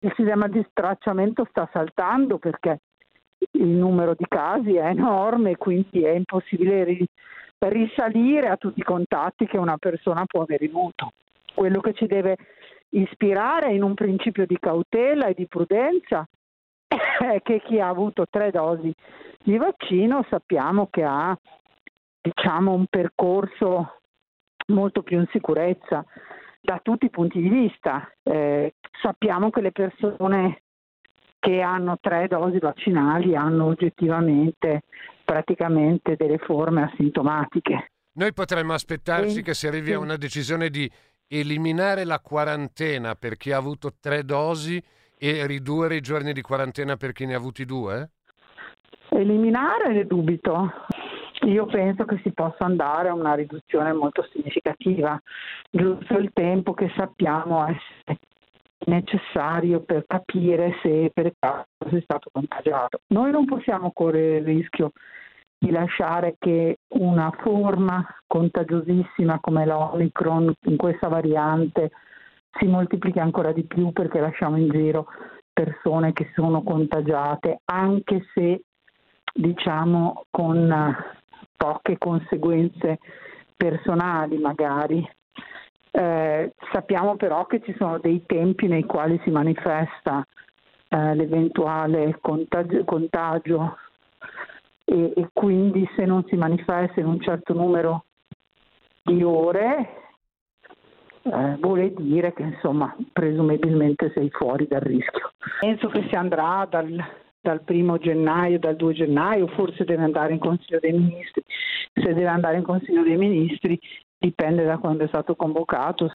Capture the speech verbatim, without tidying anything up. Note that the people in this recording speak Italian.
il sistema di tracciamento sta saltando perché il numero di casi è enorme, quindi è impossibile ri- risalire a tutti i contatti che una persona può aver avuto. Quello che ci deve ispirare in un principio di cautela e di prudenza è che chi ha avuto tre dosi di vaccino sappiamo che ha, diciamo, un percorso molto più in sicurezza da tutti i punti di vista. Eh, sappiamo che le persone che hanno tre dosi vaccinali hanno oggettivamente praticamente delle forme asintomatiche. Noi potremmo aspettarci E, che si arrivi a sì. una decisione di eliminare la quarantena per chi ha avuto tre dosi e ridurre i giorni di quarantena per chi ne ha avuti due? Eliminare ne dubito. Io penso che si possa andare a una riduzione molto significativa, giusto il tempo che sappiamo essere necessario per capire se per caso sei stato contagiato. Noi non possiamo correre il rischio di lasciare che una forma contagiosissima come l'Omicron in questa variante si moltiplichi ancora di più, perché lasciamo in giro persone che sono contagiate, anche se diciamo con poche conseguenze personali magari. Eh, sappiamo però che ci sono dei tempi nei quali si manifesta eh, l'eventuale contagio, contagio e, e quindi se non si manifesta in un certo numero di ore eh, vuole dire che insomma presumibilmente sei fuori dal rischio. Penso che si andrà dal, dal primo gennaio, dal due gennaio, forse deve andare in Consiglio dei Ministri. Se deve andare in Consiglio dei Ministri dipende da quando è stato convocato.